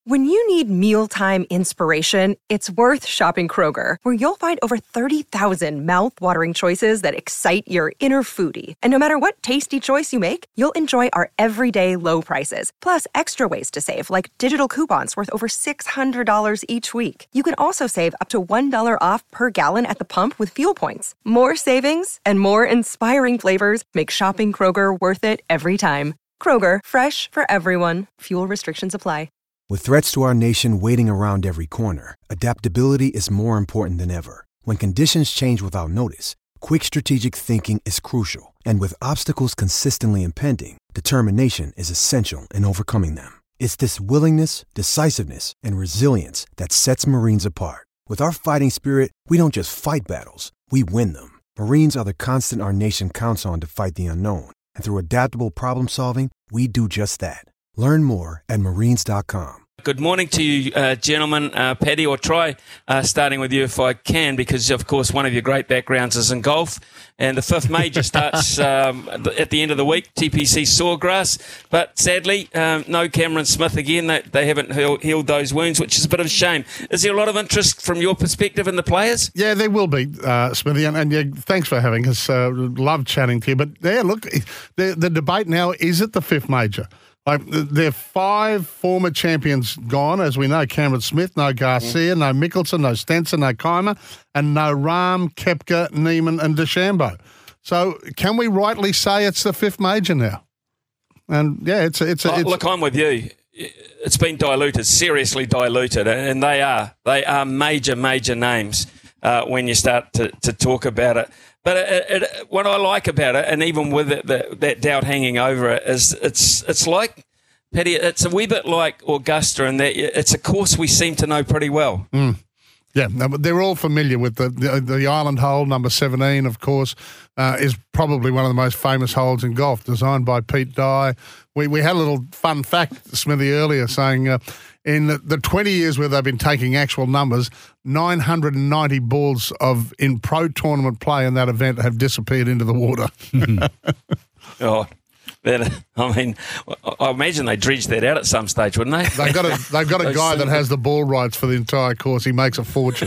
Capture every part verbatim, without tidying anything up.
When you need mealtime inspiration, it's worth shopping Kroger, where you'll find over thirty thousand mouth-watering choices that excite your inner foodie. And no matter what tasty choice you make, you'll enjoy our everyday low prices, plus extra ways to save, like digital coupons worth over six hundred dollars each week. You can also save up to one dollar off per gallon at the pump with fuel points. More savings and more inspiring flavors make shopping Kroger worth it every time. Kroger, fresh for everyone. Fuel restrictions apply. With threats to our nation waiting around every corner, adaptability is more important than ever. When conditions change without notice, quick strategic thinking is crucial. And with obstacles consistently impending, determination is essential in overcoming them. It's this willingness, decisiveness, and resilience that sets Marines apart. With our fighting spirit, we don't just fight battles, we win them. Marines are the constant our nation counts on to fight the unknown. And through adaptable problem solving, we do just that. Learn more at marines dot com. Good morning to you, uh, gentlemen. Uh, Paddy, or try uh, starting with you if I can, because, of course, one of your great backgrounds is in golf. And the fifth major starts um, at the end of the week, T P C Sawgrass. But sadly, um, no Cameron Smith again. They, they haven't heal, healed those wounds, which is a bit of a shame. Is there a lot of interest from your perspective in the players? Yeah, there will be, uh, Smithy. And, and yeah, thanks for having us. Uh, love chatting to you. But, yeah, look, the, the debate now, is it the fifth major? Like, there are five former champions gone, as we know. Cameron Smith, no Garcia, no Mickelson, no Stenson, no Keimer, and no Rahm, Koepka, Neiman and DeChambeau. So can we rightly say it's the fifth major now? And, yeah, it's... it's, oh, it's Look, I'm with you. It's been diluted, seriously diluted, and they are. They are major, major names uh, when you start to, to talk about it. But it, it, what I like about it, and even with it, the, that doubt hanging over it, is it's it's like, Paddy, it's a wee bit like Augusta in that it's a course we seem to know pretty well. Mm. Yeah, they're all familiar with the, the the island hole, number seventeen, of course, uh, is probably one of the most famous holes in golf, designed by Pete Dye. We we had a little fun fact, Smithy, earlier, saying uh, in the, the twenty years where they've been taking actual numbers, nine hundred ninety balls of in pro tournament play in that event have disappeared into the water. oh, that, I mean, I imagine they dredged that out at some stage, wouldn't they? They've got a they've got a guy that has the ball rights for the entire course. He makes a fortune.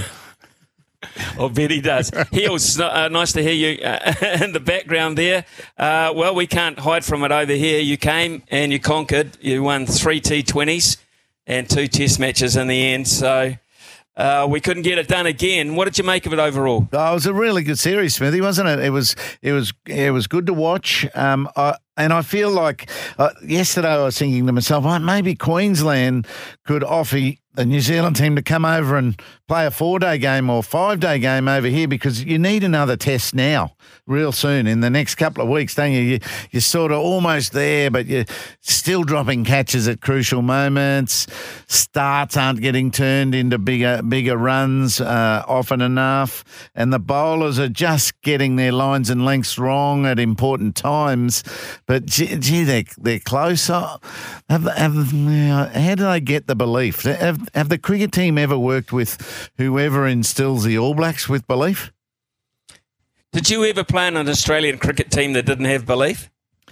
I bet he does. Heels, uh, nice to hear you uh, in the background there. Uh, well, we can't hide from it over here. You came and you conquered. You won three T twenties and two test matches in the end. So uh, we couldn't get it done again. What did you make of it overall? Oh, it was a really good series, Smithy, wasn't it? It was, it was, it was good to watch. Um, I, And I feel like uh, yesterday I was thinking to myself, oh, maybe Queensland could offer the New Zealand team to come over and play a four-day game or five-day game over here, because you need another test now, real soon, in the next couple of weeks, don't you? you you're sort of almost there, but you're still dropping catches at crucial moments. Starts aren't getting turned into bigger bigger runs uh, often enough, and the bowlers are just getting their lines and lengths wrong at important times. But, gee, gee they're, they're close. Have, have, how do they get the belief? Have, have the cricket team ever worked with whoever instills the All Blacks with belief? Did you ever play on an Australian cricket team that didn't have belief?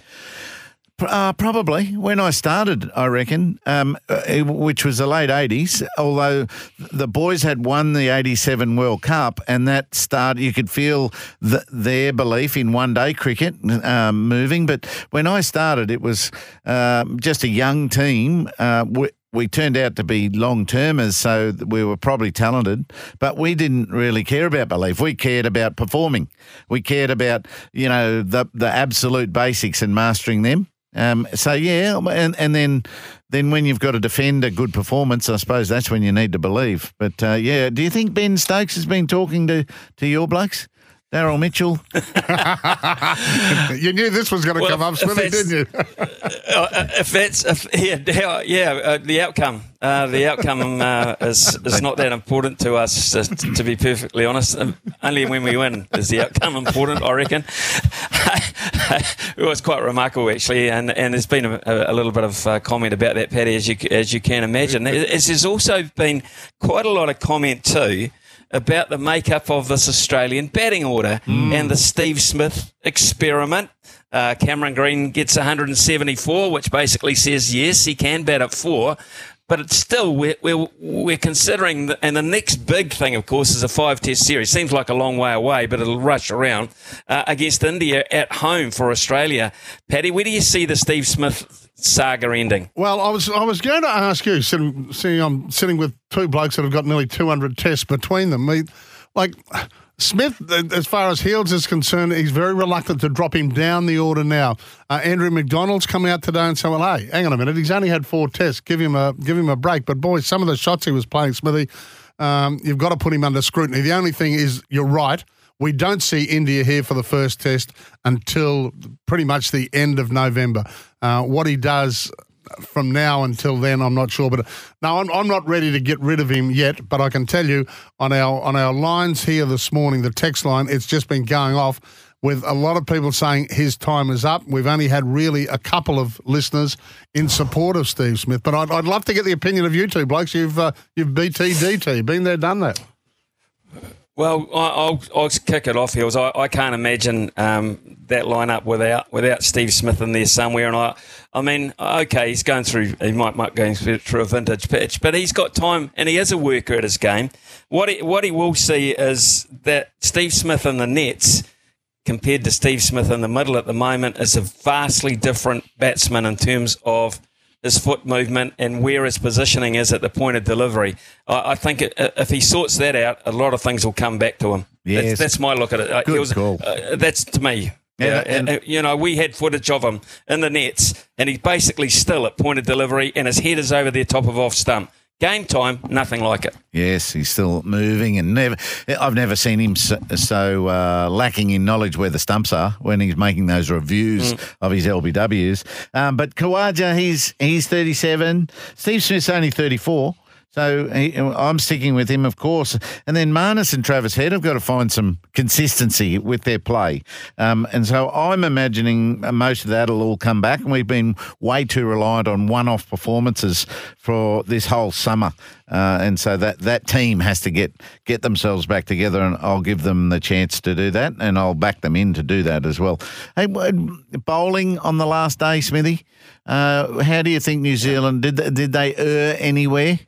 Uh, probably when I started, I reckon, um, which was the late eighties, although the boys had won the eighty-seven World Cup, and that started, you could feel the, their belief in one-day cricket um, moving. But when I started, it was uh, just a young team. Uh, we, we turned out to be long-termers, so we were probably talented, but we didn't really care about belief. We cared about performing. We cared about, you know, the the absolute basics and mastering them. Um, so, yeah, and, and then then when you've got to defend a good performance, I suppose that's when you need to believe. But, uh, yeah, do you think Ben Stokes has been talking to, to your blokes? Daryl Mitchell? You knew this was going to well, come up, Smithy, didn't you? uh, if that's, if, yeah, yeah uh, the outcome. Uh, the outcome uh, is is not that important to us, uh, to be perfectly honest. Um, only when we win is the outcome important, I reckon. It was quite remarkable, actually, and, and there's been a, a little bit of uh, comment about that, Paddy, as you as you can imagine. There's also been quite a lot of comment too about the makeup of this Australian batting order mm. and the Steve Smith experiment. Uh, Cameron Green gets one hundred seventy-four, which basically says, yes, he can bat at four, but it's still, we're, we're, we're considering, the, and the next big thing, of course, is a five-test series. Seems like a long way away, but it'll rush around uh, against India at home for Australia. Paddy, where do you see the Steve Smith saga ending? Well, I was I was going to ask you, sitting, seeing I'm sitting with two blokes that have got nearly two hundred tests between them. We, like... Smith, as far as Heels is concerned, he's very reluctant to drop him down the order now. Uh, Andrew McDonald's come out today and said, well, hey, hang on a minute, he's only had four tests. Give him a give him a break. But, boy, some of the shots he was playing, Smithy, um, you've got to put him under scrutiny. The only thing is, you're right, we don't see India here for the first test until pretty much the end of November. Uh, what he does from now until then, I'm not sure. But no, I'm, I'm not ready to get rid of him yet. But I can tell you on our on our lines here this morning, the text line, it's just been going off with a lot of people saying his time is up. We've only had really a couple of listeners in support of Steve Smith. But I'd, I'd love to get the opinion of you two blokes. You've uh, you've B T D T, been there, done that. Well, I'll, I'll kick it off, Hills. I, I can't imagine um, that lineup without without Steve Smith in there somewhere. And I, I mean, okay, he's going through, he might might going through a vintage pitch, but he's got time and he is a worker at his game. What he, what he will see is that Steve Smith in the nets, compared to Steve Smith in the middle at the moment, is a vastly different batsman in terms of his foot movement and where his positioning is at the point of delivery. I, I think it, if he sorts that out, a lot of things will come back to him. Yes. That's, that's my look at it. Good it was, call. Uh, that's to me. Yeah, uh, and, uh, you know, we had footage of him in the nets, and he's basically still at point of delivery, and his head is over the top of off stump. Game time, nothing like it. Yes, he's still moving, and never. I've never seen him so, so uh, lacking in knowledge where the stumps are when he's making those reviews mm. of his L B Ws. Um, but Khawaja, he's he's thirty-seven. Steve Smith's only thirty-four. So he, I'm sticking with him, of course. And then Marnus and Travis Head have got to find some consistency with their play. Um, and so I'm imagining most of that will all come back. And we've been way too reliant on one-off performances for this whole summer. Uh, and so that, that team has to get, get themselves back together, and I'll give them the chance to do that, and I'll back them in to do that as well. Hey, bowling on the last day, Smithy, uh, how do you think New Zealand, did they, did they err anywhere?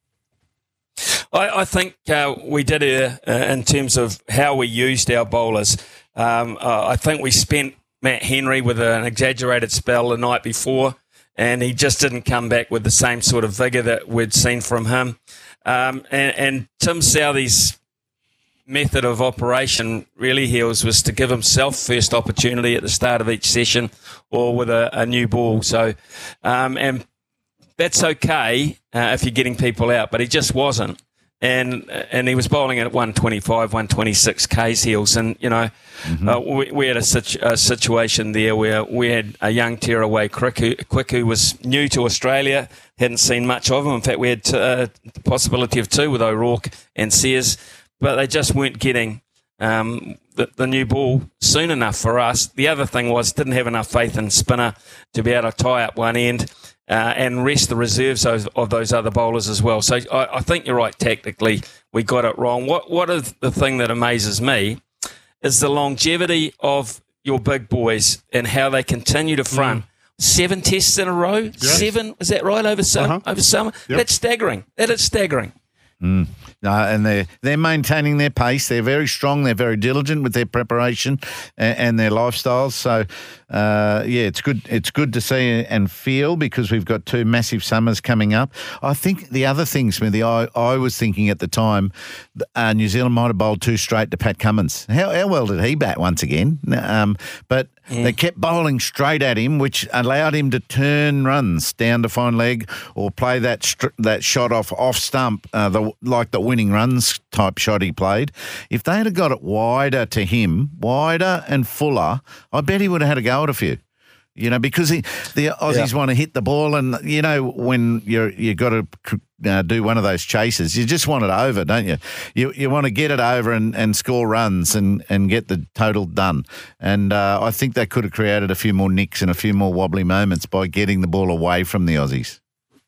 I, I think uh, we did err uh, in terms of how we used our bowlers. Um, uh, I think we spent Matt Henry with an exaggerated spell the night before, and he just didn't come back with the same sort of vigour that we'd seen from him. Um, and, and Tim Southey's method of operation really, Heels, was to give himself first opportunity at the start of each session or with a, a new ball. So, um, and that's okay uh, if you're getting people out, but he just wasn't. And and he was bowling at one twenty-five, one twenty-six Ks, Heels. And, you know, mm-hmm. uh, we, we had a, situ- a situation there where we had a young tearaway Quick who, Quick who was new to Australia, hadn't seen much of him. In fact, we had t- uh, the possibility of two with O'Rourke and Sears, but they just weren't getting um, the, the new ball soon enough for us. The other thing was didn't have enough faith in spinner to be able to tie up one end. Uh, and rest the reserves of, of those other bowlers as well. So I, I think you're right, tactically, we got it wrong. What What is the thing that amazes me is the longevity of your big boys and how they continue to front. Mm. Seven tests in a row? Yes. Seven, is that right, over, su- uh-huh. over summer? Yep. That's staggering. That is staggering. Mm. No, and they're, they're maintaining their pace. They're very strong. They're very diligent with their preparation and, and their lifestyles. So, uh, yeah, it's good It's good to see and feel because we've got two massive summers coming up. I think the other thing, Smithy, I, I was thinking at the time, uh, New Zealand might have bowled two straight to Pat Cummins. How, how well did he bat once again? Um, but mm. they kept bowling straight at him, which allowed him to turn runs down to fine leg or play that str- that shot off off stump, uh, the, like the winning runs type shot he played. If they'd have got it wider to him, wider and fuller, I bet he would have had a go at a few. You know, because he, the Aussies yeah. want to hit the ball, and you know when you're you got to uh, do one of those chases, you just want it over, don't you? You you want to get it over and, and score runs and, and get the total done. And uh, I think that could have created a few more nicks and a few more wobbly moments by getting the ball away from the Aussies.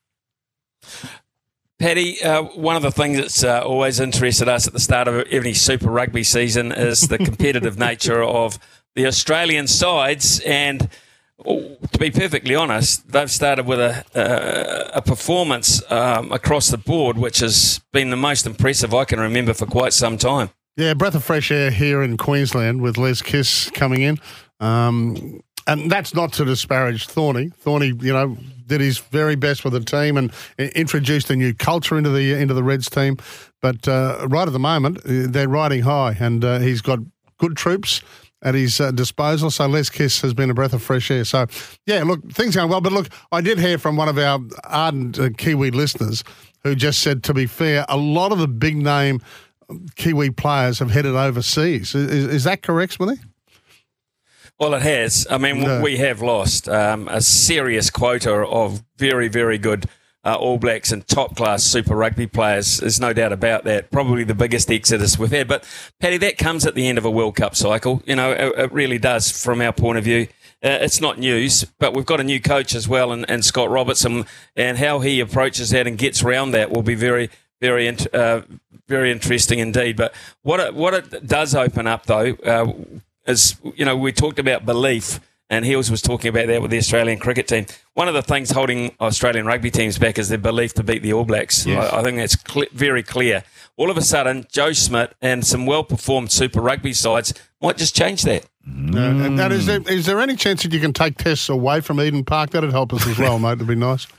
Paddy, uh, one of the things that's uh, always interested us at the start of every Super Rugby season is the competitive nature of the Australian sides. And to be perfectly honest, they've started with a a, a performance um, across the board, which has been the most impressive I can remember for quite some time. Yeah, breath of fresh air here in Queensland with Les Kiss coming in. Um, and that's not to disparage Thorny. Thorny, you know, did his very best with the team and introduced a new culture into the into the Reds team. But uh, right at the moment, they're riding high, and uh, he's got good troops at his uh, disposal. So Les Kiss has been a breath of fresh air. So, yeah, look, things going well. But look, I did hear from one of our ardent uh, Kiwi listeners who just said, to be fair, a lot of the big name Kiwi players have headed overseas. Is, is that correct, Smithy? Well, it has. I mean, No. we have lost um, a serious quota of very, very good uh, All Blacks and top-class Super Rugby players. There's no doubt about that. Probably the biggest exodus we've had. But, Paddy, that comes at the end of a World Cup cycle. You know, it, it really does from our point of view. Uh, it's not news, but we've got a new coach as well, and, and Scott Robertson, and how he approaches that and gets around that will be very, very int- uh, very interesting indeed. But what it, what it does open up, though, uh, is, you know, we talked about belief, and Heels was talking about that with the Australian cricket team. One of the things holding Australian rugby teams back is their belief to beat the All Blacks. Yes. I, I think that's cl- very clear. All of a sudden, Joe Schmidt and some well-performed Super Rugby sides might just change that. Uh, and that, is, there, is there any chance that you can take tests away from Eden Park? That'd help us as well, mate. It'd be nice.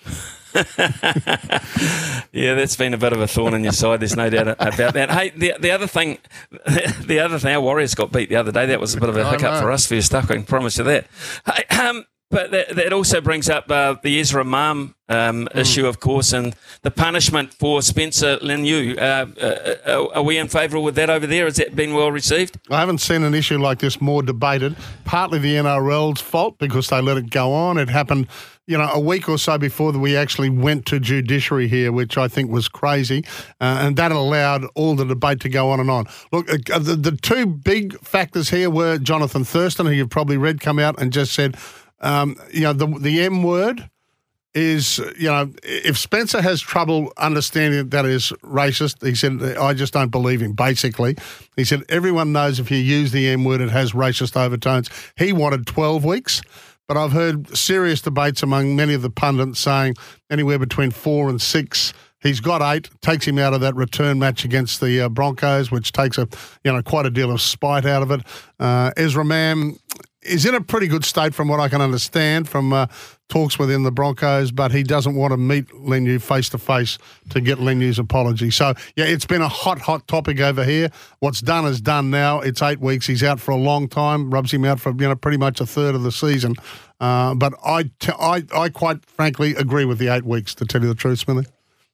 Yeah, that's been a bit of a thorn in your side. There's no doubt about that. Hey, the the other thing, the other thing, our Warriors got beat the other day. That was a bit of a I hiccup know. for us for your stuff. I can promise you that. Hey, um, but that, that also brings up uh, the Ezra Mam um, Hmm. issue, of course, and the punishment for Spencer Leniu. Uh, uh, are we in favour with that over there? Has that been well received? I haven't seen an issue like this more debated. Partly the N R L's fault because they let it go on. It happened, you know, a week or so before that we actually went to judiciary here, which I think was crazy, uh, and that allowed all the debate to go on and on. Look, uh, the, the two big factors here were Jonathan Thurston, who you've probably read, come out and just said, um, you know, the the M word is, you know, if Spencer has trouble understanding that is racist, he said, I just don't believe him, basically. He said, everyone knows if you use the M word, it has racist overtones. He wanted twelve weeks. But I've heard serious debates among many of the pundits saying anywhere between four and six. He's got eight, takes him out of that return match against the uh, Broncos, which takes a you know quite a deal of spite out of it. Uh, Ezra Mam is in a pretty good state from what I can understand from uh, talks within the Broncos, but he doesn't want to meet Leniu face-to-face to get Leniu's apology. So, yeah, it's been a hot, hot topic over here. What's done is done now. It's eight weeks. He's out for a long time, rubs him out for, you know, pretty much a third of the season. Uh, but I, t- I, I quite frankly agree with the eight weeks, to tell you the truth, Smithy.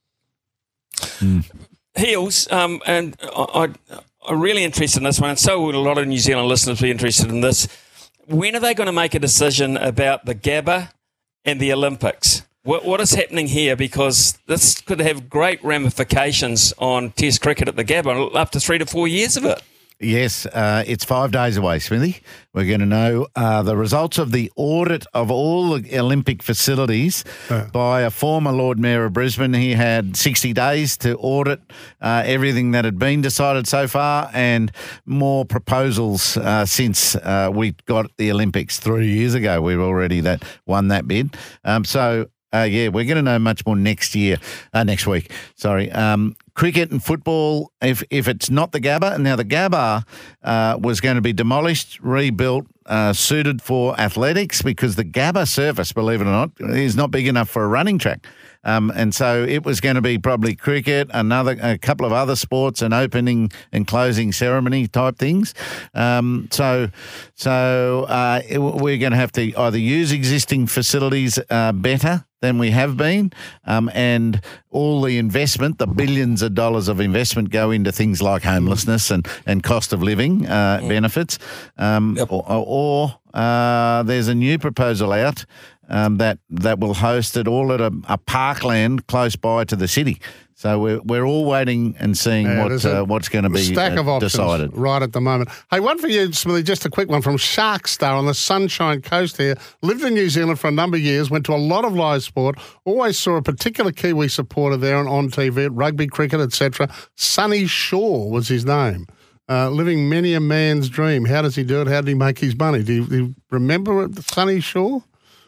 Mm. Heels, um, and I, I, I'm really interested in this one, and so would a lot of New Zealand listeners be interested in this. When are they going to make a decision about the Gabba and the Olympics? What, what is happening here? Because this could have great ramifications on Test cricket at the Gabba, up to three to four years of it. Yes, uh, it's five days away, Smithy. We're going to know uh, the results of the audit of all the Olympic facilities Uh. by a former Lord Mayor of Brisbane. He had sixty days to audit uh, everything that had been decided so far, and more proposals uh, since uh, we got the Olympics three years ago. We've already that won that bid. Um, so, uh, yeah, we're going to know much more next year, uh, next week. Sorry. Um, Cricket and football, if if it's not the Gabba, now the Gabba uh, was going to be demolished, rebuilt, uh, suited for athletics, because the Gabba surface, believe it or not, is not big enough for a running track. Um, and so it was going to be probably cricket, another a couple of other sports, an opening and closing ceremony type things. Um, so so uh, it, we're going to have to either use existing facilities uh, better than we have been, um, and all the investment, the billions of dollars of investment go into things like homelessness and, and cost of living uh, mm. benefits, um, yep. or, or uh, there's a new proposal out um, that that will host it all at a, a parkland close by to the city. So we're we're all waiting and seeing Yeah, what uh, what's going to be stack of uh, options decided right at the moment. Hey, one for you, Smithy, just a quick one from Sharkstar on the Sunshine Coast here. Lived in New Zealand for a number of years, went to a lot of live sport, always saw a particular Kiwi supporter there on, on T V, rugby, cricket, et cetera. Sonny Shaw was his name. Uh, living many a man's dream. How does he do it? How did he make his money? Do you, do you remember Sonny Shaw?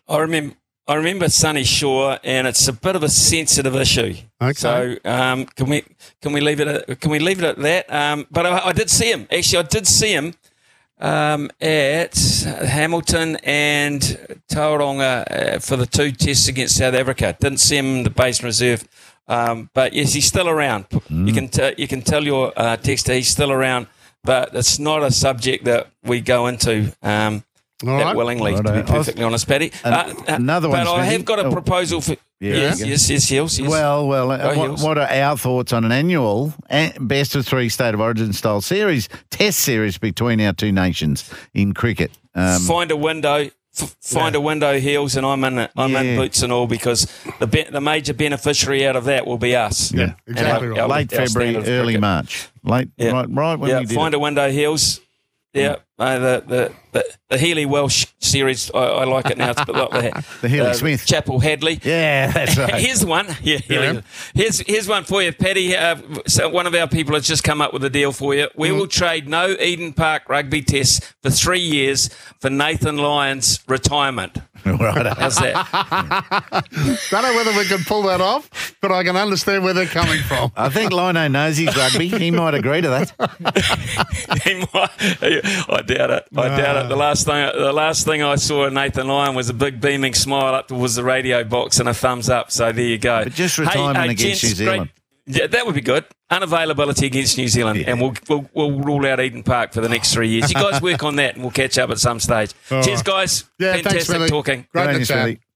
I remember. I remember Sunny Shore, and it's a bit of a sensitive issue. Okay. So um, can we can we leave it at, can we leave it at that? Um, but I, I did see him. Actually, I did see him um, at Hamilton and Tauranga uh, for the two tests against South Africa. Didn't see him in the base reserve, um, but yes, he's still around. Mm. You can t- you can tell your uh, texter he's still around, but it's not a subject that we go into. Um, All that right. willingly, Right, to be I was- perfectly honest, Paddy. An- Uh, uh, another one, But I Smithy. have got a Oh. proposal for... Yeah. Yes, Yeah. yes, yes, Hills, yes. Well, well, uh, Go what, Hills. what are our thoughts on an annual eh, best of three State of Origin style series, test series between our two nations in cricket? Um, find a window, f- find Yeah. a window, Hills, and I'm in it. I'm Yeah. in boots and all, because the be- the major beneficiary out of that will be us. Yeah, And exactly our- right. our- late our February, standard of early cricket. March. Late, Yeah. right, right when Yeah, we did find it. a window, Hills. Yeah, uh, the, the, the, the Healy Welsh series, I, I like it now. It's a bit like the, The Healy uh, Smith. Chapel Hadley. Yeah, that's right. Here's the one. Yeah, Yeah. yeah. Here's here's one for you, Paddy. Uh, so one of our people has just come up with a deal for you. We Mm. will trade no Eden Park rugby tests for three years for Nathan Lyon's retirement. Right. How's that? Don't know whether we can pull that off, but I can understand where they're coming from. I think Lino knows his rugby. He might agree to that. He might- I doubt it. I doubt it. The last thing the last thing I saw of Nathan Lyon was a big beaming smile up towards the radio box and a thumbs up. So there you go. But just retirement against New Zealand. Great, yeah, that would be good. Unavailability against New Zealand, Yeah. and we'll, we'll we'll rule out Eden Park for the next three years. You guys work on that, and we'll catch up at some stage. All Cheers, right. guys. Yeah, thanks, Fantastic Smithy. talking. Great Good on to you, chat. Smithy.